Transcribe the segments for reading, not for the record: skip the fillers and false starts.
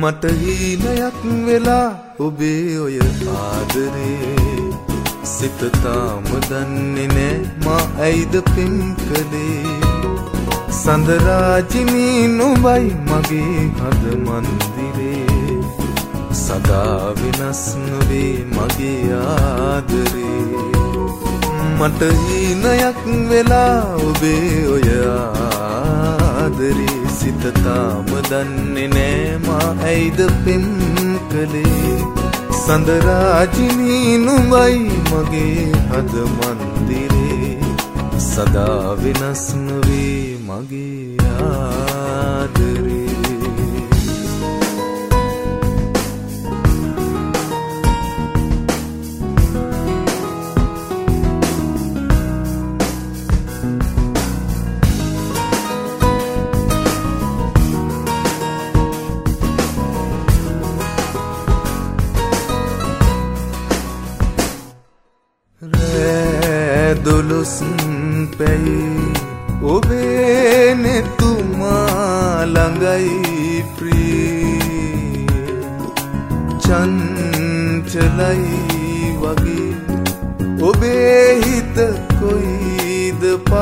මට හීනයක් වෙලා ඔබේ ඔය ආදරේ සිත තාම දන්නේ නෑ මා ඇයිද පින් කළේ සඳරාජිනී නුඹයි මගේ හද මන්දිරේ සදා වෙනස් නොවේ මගේ ආදරේ මට හීනයක් වෙලා ඔබේ ඔය ආදරේ සිත තාම දන්නේ නෑ මා ඇයිද පින් කළේ සඳරාජිනී නුඹයි මගේ හද මන්දිරේ සදා වෙනස් නොවේ මගේ ආදරේ දොළොස් පැයි ඔබේ නෙතුමා ළඟයි ප්‍රිය චංචලයි වගේ ඔබේ හිත කොයිද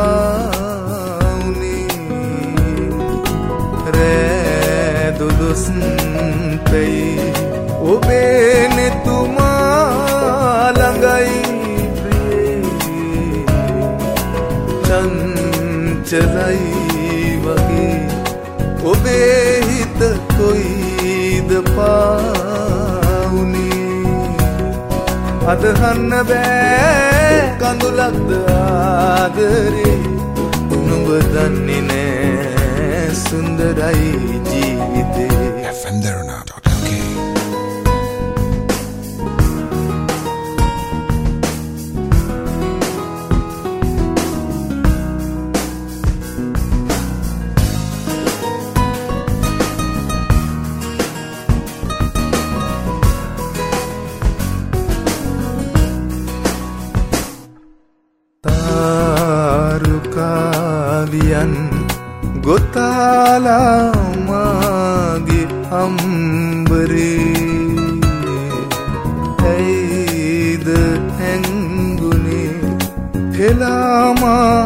පාවුනේ දොළොස් පැයි ඔබේ නෙතුමා ළඟයි චංචලයි වගේ ඔබේ හිත කොයිද පාවුනේ අදහන්න බෑ කඳුලක්ද ආදරේ නුඹ දන්නේ නෑ සුන්දරයි ජීවිතේ fmderona.lk රුකාවියන් ගොතාලා මාගේ අම්බරේ ඇයිද හැංගුනේ හෙලාමා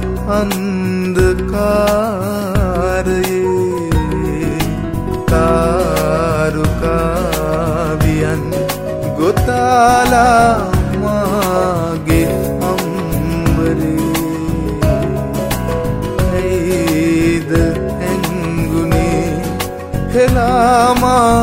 අන්ධකාරයේ රුකාවියන් ගොතාලා මාගේ අම්බරේ හෙලාමා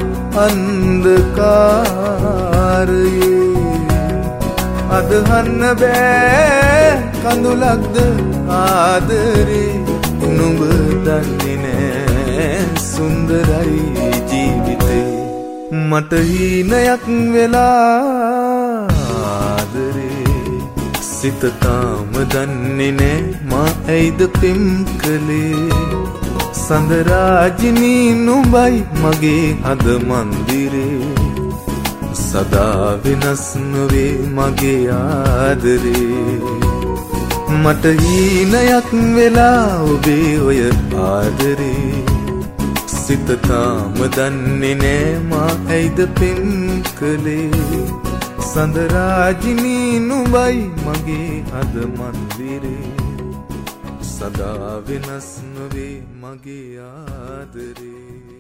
අන්ධකාරයේ අදහන්න බෑ කඳුලක්ද ආදරේ නුඹ දන්නේ නෑ සුන්දරයි ජීවිතේ මට හීනයක් වෙලා ආදරේ සිත තාම දන්නේ නෑ මා ඇයිද පින් කළේ සඳරාජිනී නුඹයි මගේ හද මන්දිරේ සදා වෙනස් නොවේ මගේ ආදරේ මට හීනයක් වෙලා ඔබේ ඔය ආදරේ සිත තාම දන්නේ නෑ මා ඇයිද පින් කළේ සඳරාජිනී නුඹයි මගේ හද මන්දිරේ සදා වෙනස් නොවේ මගේ ආදරේ